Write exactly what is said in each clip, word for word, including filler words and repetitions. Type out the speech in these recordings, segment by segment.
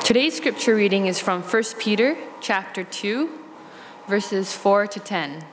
Today's scripture reading is from First Peter chapter two, verses four to ten.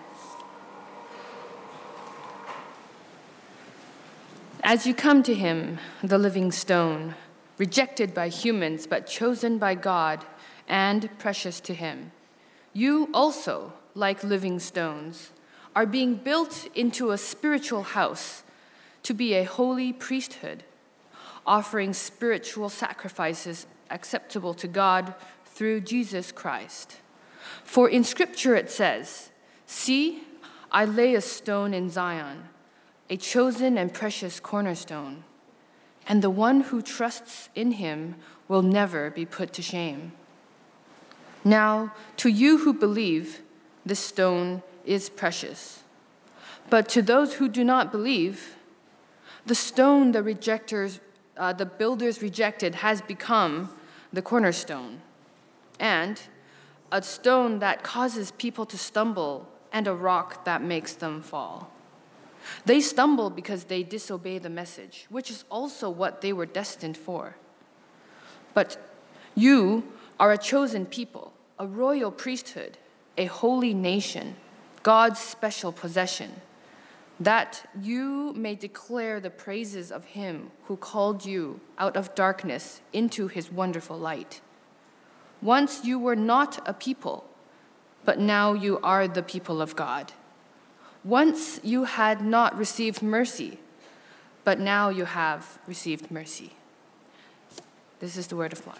As you come to him, the living stone, rejected by humans but chosen by God and precious to him, you also, like living stones, are being built into a spiritual house to be a holy priesthood, offering spiritual sacrifices acceptable to God through Jesus Christ. For in Scripture it says, "See, I lay a stone in Zion, a chosen and precious cornerstone, and the one who trusts in him will never be put to shame." Now, to you who believe, this stone is precious. But to those who do not believe, the stone the rejectors, uh, the builders rejected has become the cornerstone, and a stone that causes people to stumble, and a rock that makes them fall. They stumble because they disobey the message, which is also what they were destined for. But you are a chosen people, a royal priesthood, a holy nation, God's special possession, that you may declare the praises of him who called you out of darkness into his wonderful light. Once you were not a people, but now you are the people of God. Once you had not received mercy, but now you have received mercy. This is the word of God.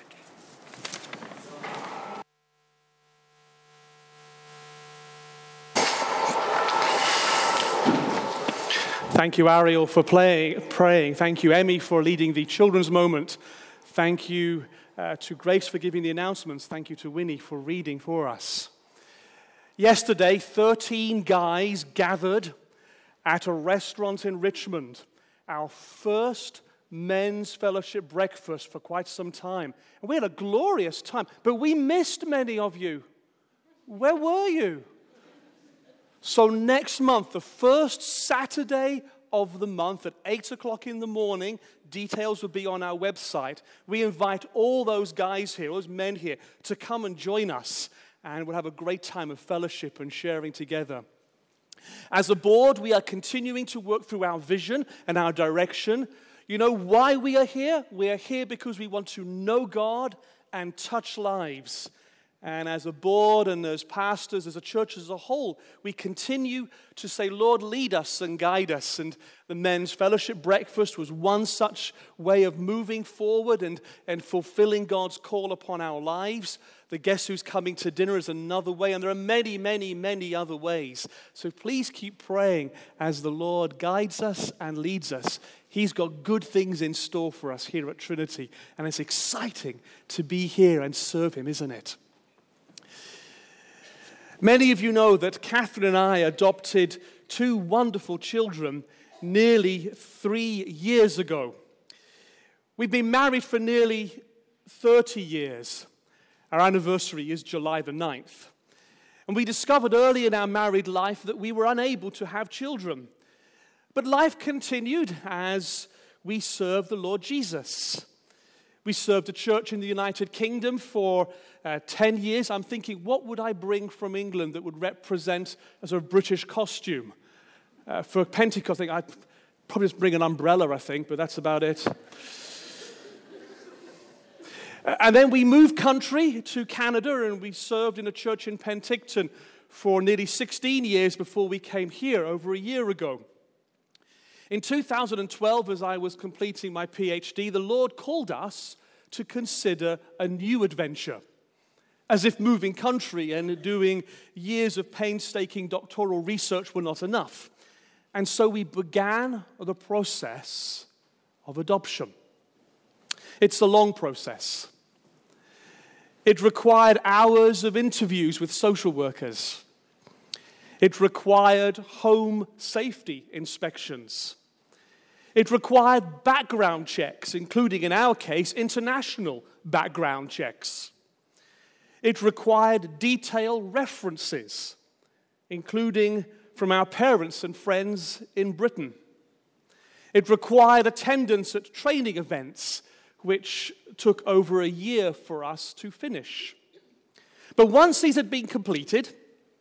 Thank you, Ariel, for play, praying. Thank you, Emmy, for leading the children's moment. Thank you uh, to Grace for giving the announcements. Thank you to Winnie for reading for us. Yesterday, thirteen guys gathered at a restaurant in Richmond, our first men's fellowship breakfast for quite some time. And we had a glorious time, but we missed many of you. Where were you? So next month, the first Saturday of the month at eight o'clock in the morning, details will be on our website. We invite all those guys here, those men here, to come and join us. And we'll have a great time of fellowship and sharing together. As a board, we are continuing to work through our vision and our direction. You know why we are here? We are here because we want to know God and touch lives. And as a board and as pastors, as a church as a whole, we continue to say, Lord, lead us and guide us. And the men's fellowship breakfast was one such way of moving forward and, and fulfilling God's call upon our lives. The Guess Who's Coming to Dinner is another way, and there are many, many, many other ways. So please keep praying as the Lord guides us and leads us. He's got good things in store for us here at Trinity, and it's exciting to be here and serve Him, isn't it? Many of you know that Catherine and I adopted two wonderful children nearly three years ago. We've been married for nearly thirty years. Our anniversary is July the ninth. And we discovered early in our married life that we were unable to have children. But life continued as we served the Lord Jesus. We served a church in the United Kingdom for uh, ten years. I'm thinking, what would I bring from England that would represent a sort of British costume? Uh, for Pentecost, I think I'd probably just bring an umbrella, I think, but that's about it. uh, and then we moved country to Canada, and we served in a church in Penticton for nearly sixteen years before we came here over a year ago. In two thousand twelve, as I was completing my PhD, the Lord called us to consider a new adventure, as if moving country and doing years of painstaking doctoral research were not enough. And so we began the process of adoption. It's a long process. It required hours of interviews with social workers. It required home safety inspections. It required background checks, including, in our case, international background checks. It required detailed references, including from our parents and friends in Britain. It required attendance at training events which took over a year for us to finish. But once these had been completed,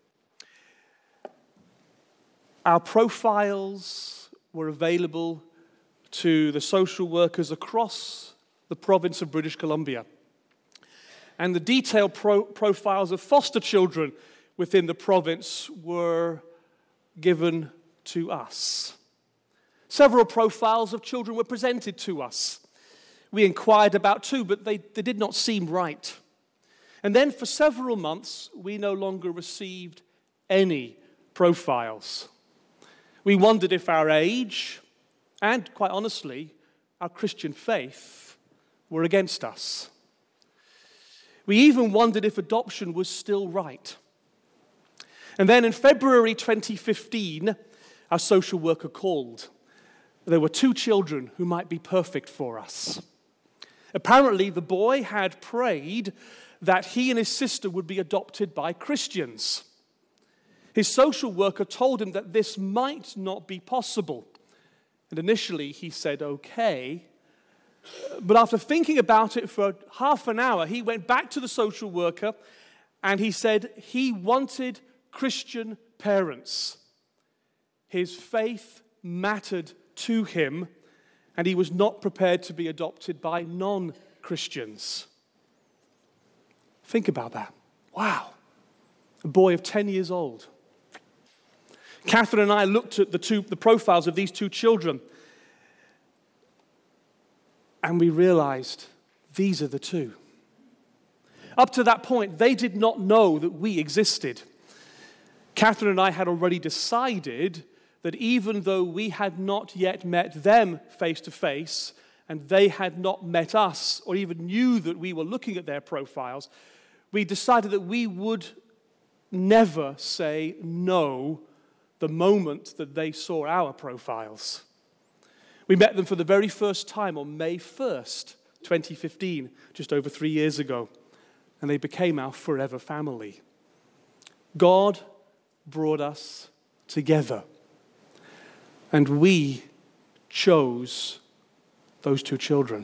our profiles were available to the social workers across the province of British Columbia. And the detailed pro- profiles of foster children within the province were given to us. Several profiles of children were presented to us. We inquired about two, but they, they did not seem right. And then for several months, we no longer received any profiles. We wondered if our age, and quite honestly, our Christian faith, were against us. We even wondered if adoption was still right. And then in February twenty fifteen, our social worker called. There were two children who might be perfect for us. Apparently, the boy had prayed that he and his sister would be adopted by Christians. His social worker told him that this might not be possible. And initially, he said, okay. But after thinking about it for half an hour, he went back to the social worker and he said he wanted Christian parents. His faith mattered to him, and he was not prepared to be adopted by non-Christians. Think about that. Wow. A boy of ten years old. Catherine and I looked at the two, the profiles of these two children, and we realized these are the two. Up to that point, they did not know that we existed. Catherine and I had already decided that even though we had not yet met them face to face, and they had not met us, or even knew that we were looking at their profiles, we decided that we would never say no the moment that they saw our profiles. We met them for the very first time on May first, twenty fifteen, just over three years ago, and they became our forever family. God brought us together, and we chose those two children.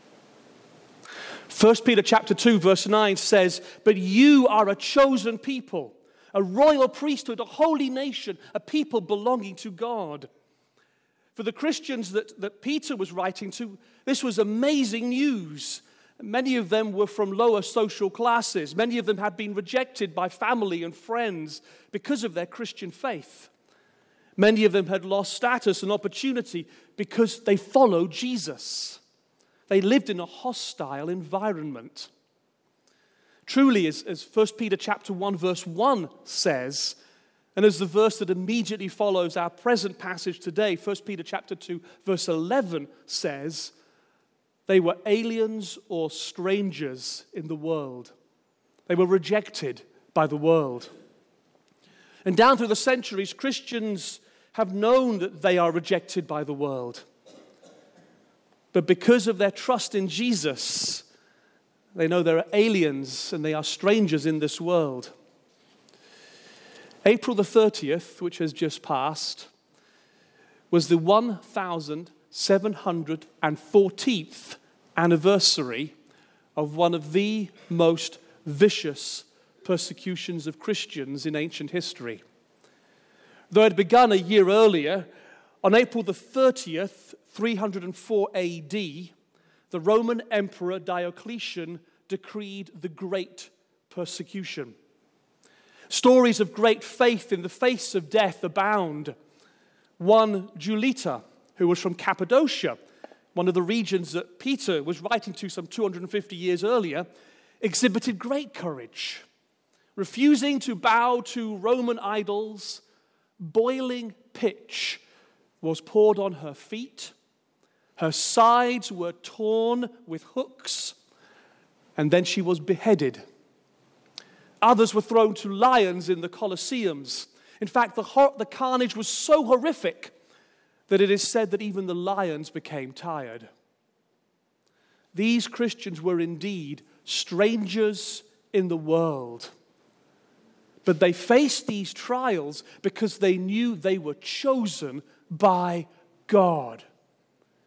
First Peter chapter two, verse nine says, "But you are a chosen people, a royal priesthood, a holy nation, a people belonging to God." For the Christians that, that Peter was writing to, this was amazing news. Many of them were from lower social classes. Many of them had been rejected by family and friends because of their Christian faith. Many of them had lost status and opportunity because they followed Jesus. They lived in a hostile environment. Truly, as, as First Peter chapter one, verse one says, and as the verse that immediately follows our present passage today, First Peter chapter two, verse eleven says, they were aliens or strangers in the world. They were rejected by the world. And down through the centuries, Christians have known that they are rejected by the world. But because of their trust in Jesus, they know they're aliens and they are strangers in this world. April the thirtieth, which has just passed, was the one thousand seven hundred fourteenth anniversary of one of the most vicious persecutions of Christians in ancient history. Though it had begun a year earlier, on April the thirtieth, three hundred four A D, the Roman Emperor Diocletian decreed the Great Persecution. Stories of great faith in the face of death abound. One Julita, who was from Cappadocia, one of the regions that Peter was writing to some two hundred fifty years earlier, exhibited great courage. Refusing to bow to Roman idols, boiling pitch was poured on her feet, her sides were torn with hooks, and then she was beheaded. Others were thrown to lions in the Colosseums. In fact, the, hor- the carnage was so horrific that it is said that even the lions became tired. These Christians were indeed strangers in the world. But they faced these trials because they knew they were chosen by God.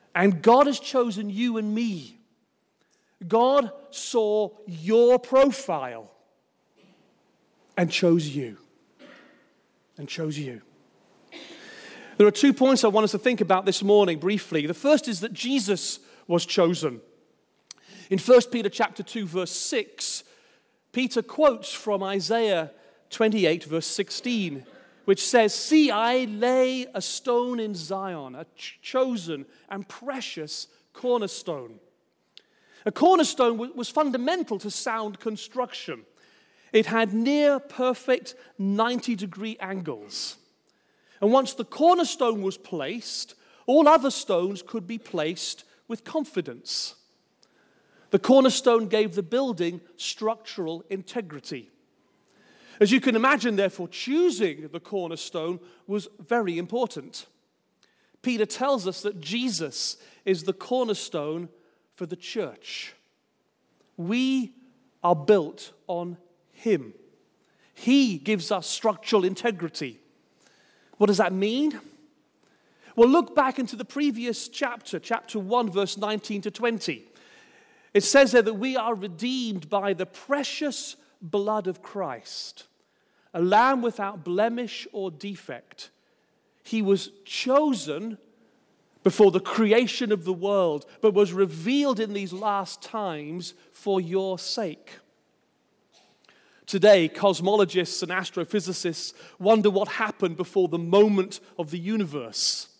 And God has chosen you and me. God saw your profile and chose you. And chose you. There are two points I want us to think about this morning briefly. The first is that Jesus was chosen. In First Peter chapter two, verse six, Peter quotes from Isaiah twenty-eight, verse sixteen, which says, "See, I lay a stone in Zion, a ch- chosen and precious cornerstone." A cornerstone w- was fundamental to sound construction. It had near perfect ninety-degree angles. And once the cornerstone was placed, all other stones could be placed with confidence. The cornerstone gave the building structural integrity. As you can imagine, therefore, choosing the cornerstone was very important. Peter tells us that Jesus is the cornerstone for the church. We are built on Him. He gives us structural integrity. What does that mean? Well, look back into the previous chapter, chapter one, verse nineteen to twenty. It says there that we are redeemed by the precious blood of Christ, a lamb without blemish or defect. He was chosen before the creation of the world, but was revealed in these last times for your sake. Today, cosmologists and astrophysicists wonder what happened before the moment of the universe.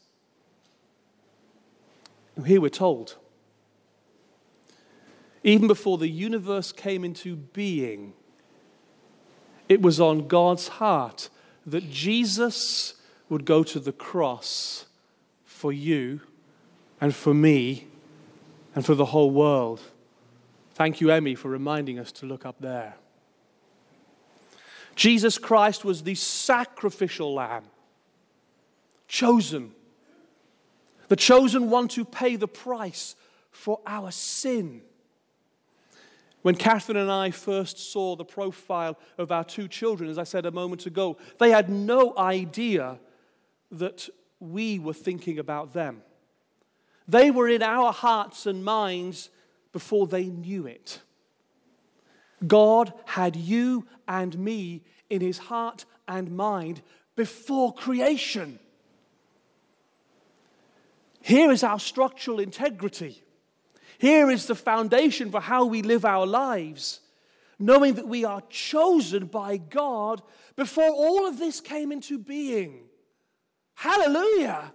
And here we're told, even before the universe came into being, it was on God's heart that Jesus would go to the cross for you and for me and for the whole world. Thank you, Emmy, for reminding us to look up there. Jesus Christ was the sacrificial lamb, chosen, the chosen one to pay the price for our sin. When Catherine and I first saw the profile of our two children, as I said a moment ago, they had no idea that we were thinking about them. They were in our hearts and minds before they knew it. God had you and me in His heart and mind before creation. Here is our structural integrity. Here is the foundation for how we live our lives, knowing that we are chosen by God before all of this came into being. Hallelujah!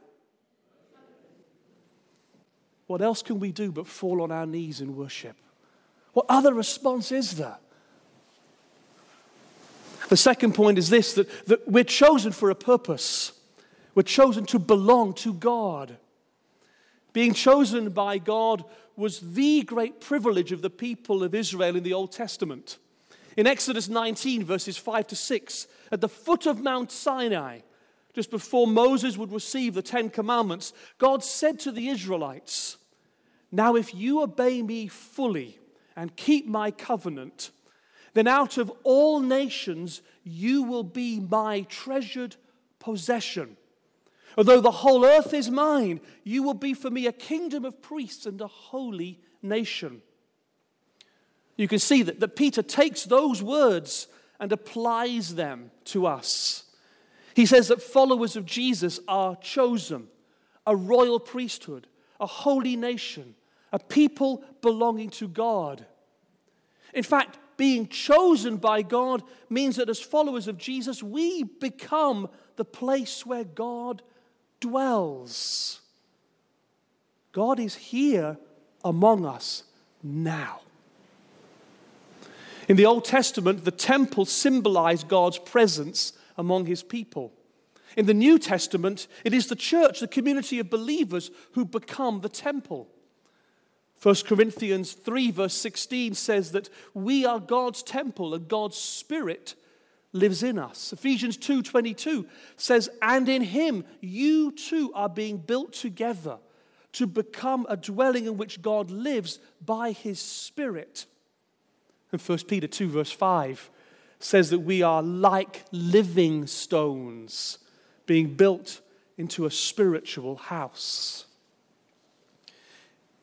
What else can we do but fall on our knees in worship? What other response is there? The second point is this, that, that we're chosen for a purpose. We're chosen to belong to God. Being chosen by God was the great privilege of the people of Israel in the Old Testament. In Exodus nineteen, verses five to six, at the foot of Mount Sinai, just before Moses would receive the Ten Commandments, God said to the Israelites, "Now if you obey me fully and keep my covenant, then out of all nations you will be my treasured possession. Although the whole earth is mine, you will be for me a kingdom of priests and a holy nation." You can see that, that Peter takes those words and applies them to us. He says that followers of Jesus are chosen, a royal priesthood, a holy nation, a people belonging to God. In fact, being chosen by God means that as followers of Jesus, we become the place where God dwells. God is here among us now. In the Old Testament, the temple symbolized God's presence among His people. In the New Testament, it is the church, the community of believers, who become the temple. First Corinthians three, verse sixteen says that we are God's temple and God's Spirit lives in us. Ephesians two twenty-two says, "And in Him you too are being built together to become a dwelling in which God lives by His Spirit." And First Peter two, verse five says that we are like living stones being built into a spiritual house.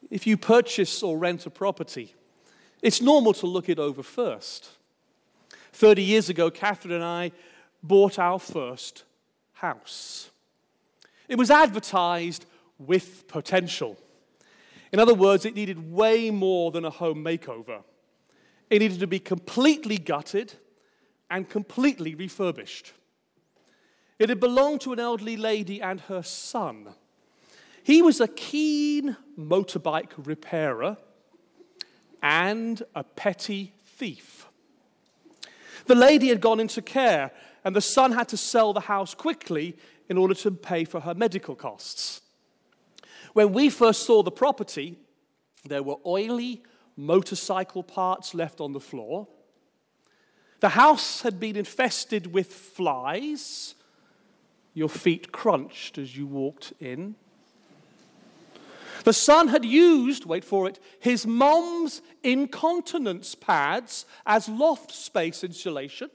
if you purchase or rent a property, it's normal to look it over first. Thirty years ago, Catherine and I bought our first house. It was advertised with potential. In other words, it needed way more than a home makeover. It needed to be completely gutted and completely refurbished. It had belonged to an elderly lady and her son. He was a keen motorbike repairer and a petty thief. The lady had gone into care, and the son had to sell the house quickly in order to pay for her medical costs. When we first saw the property, there were oily motorcycle parts left on the floor. The house had been infested with flies. Your feet crunched as you walked in. The son had used, wait for it, his mom's incontinence pads as loft space insulation.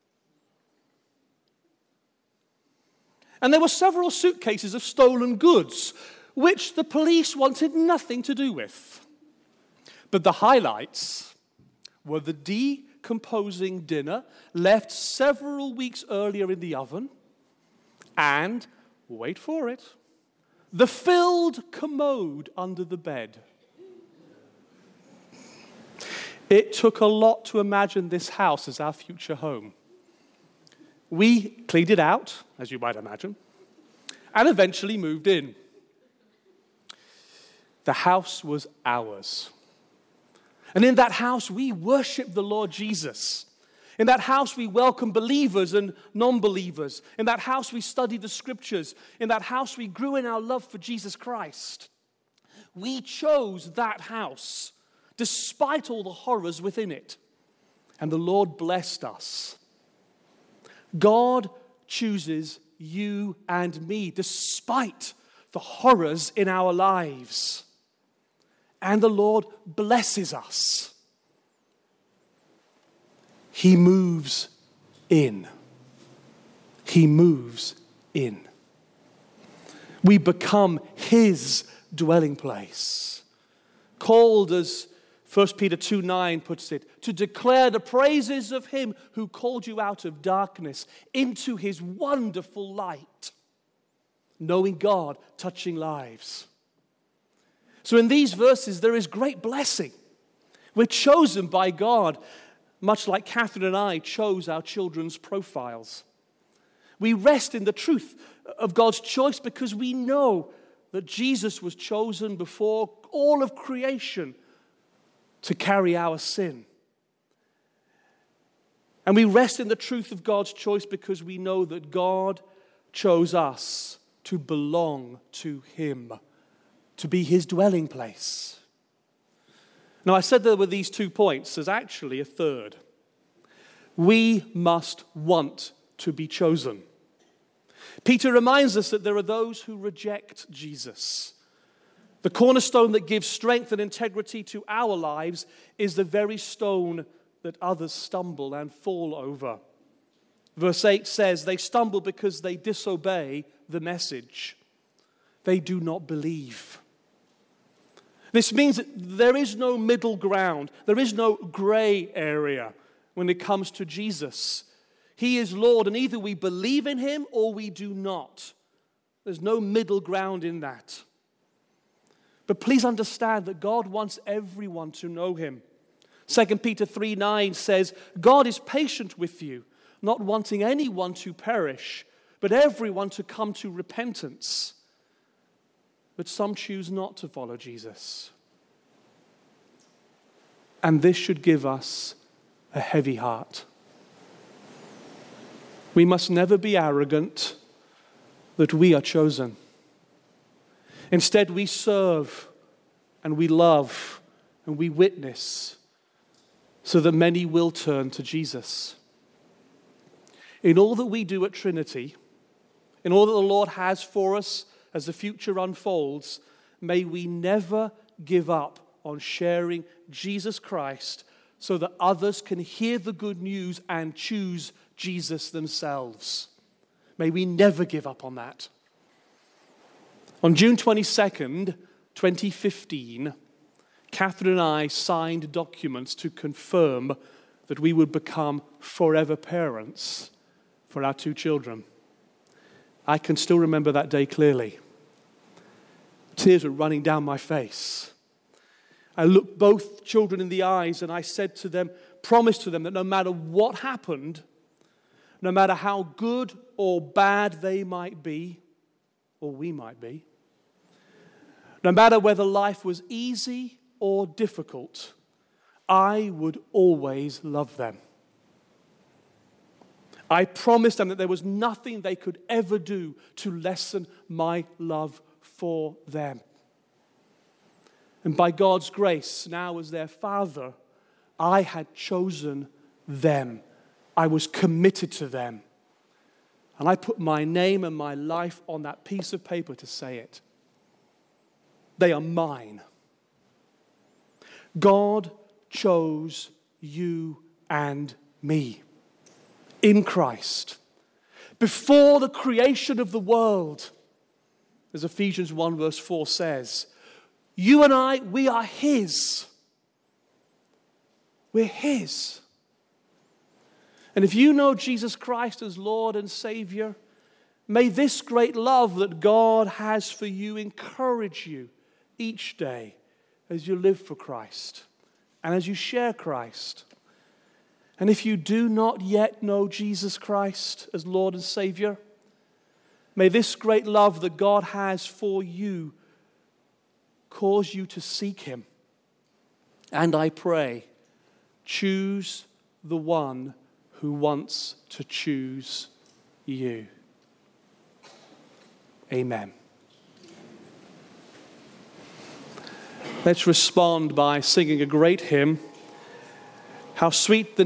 And there were several suitcases of stolen goods, which the police wanted nothing to do with. But the highlights were the decomposing dinner left several weeks earlier in the oven, and, wait for it, the filled commode under the bed. It took a lot to imagine this house as our future home. We cleaned it out, as you might imagine, and eventually moved in. The house was ours. And in that house, we worshiped the Lord Jesus. In that house, we welcomed believers and non-believers. In that house, we studied the scriptures. In that house, we grew in our love for Jesus Christ. We chose that house, despite all the horrors within it. And the Lord blessed us. God chooses you and me, despite the horrors in our lives. And the Lord blesses us. He moves in. He moves in. We become His dwelling place. Called, as First Peter two nine puts it, to declare the praises of Him who called you out of darkness into His wonderful light. Knowing God, touching lives. So in these verses, there is great blessing. We're chosen by God, much like Catherine and I chose our children's profiles. We rest in the truth of God's choice because we know that Jesus was chosen before all of creation to carry our sin. And we rest in the truth of God's choice because we know that God chose us to belong to Him, to be His dwelling place. Now, I said there were these two points. There's actually a third. We must want to be chosen. Peter reminds us that there are those who reject Jesus. The cornerstone that gives strength and integrity to our lives is the very stone that others stumble and fall over. Verse eight says, they stumble because they disobey the message. They do not believe. This means that there is no middle ground. There is no gray area when it comes to Jesus. He is Lord, and either we believe in Him or we do not. There's no middle ground in that. But please understand that God wants everyone to know Him. Second Peter three nine says, God is patient with you, not wanting anyone to perish, but everyone to come to repentance. But some choose not to follow Jesus. And this should give us a heavy heart. We must never be arrogant that we are chosen. Instead, we serve and we love and we witness so that many will turn to Jesus. In all that we do at Trinity, in all that the Lord has for us as the future unfolds, may we never give up on sharing Jesus Christ so that others can hear the good news and choose Jesus themselves. May we never give up on that. On June twenty-second, twenty fifteen, Catherine and I signed documents to confirm that we would become forever parents for our two children. I can still remember that day clearly. Tears were running down my face. I looked both children in the eyes and I said to them, promised to them that no matter what happened, no matter how good or bad they might be, or we might be, no matter whether life was easy or difficult, I would always love them. I promised them that there was nothing they could ever do to lessen my love for them. And by God's grace, now as their father, I had chosen them. I was committed to them. And I put my name and my life on that piece of paper to say it. They are mine. God chose you and me in Christ before the creation of the world. As Ephesians one verse four says, you and I, we are His. We're His. And if you know Jesus Christ as Lord and Savior, may this great love that God has for you encourage you each day as you live for Christ and as you share Christ. And if you do not yet know Jesus Christ as Lord and Savior, may this great love that God has for you cause you to seek Him. And I pray, choose the one who wants to choose you. Amen. Let's respond by singing a great hymn, How Sweet the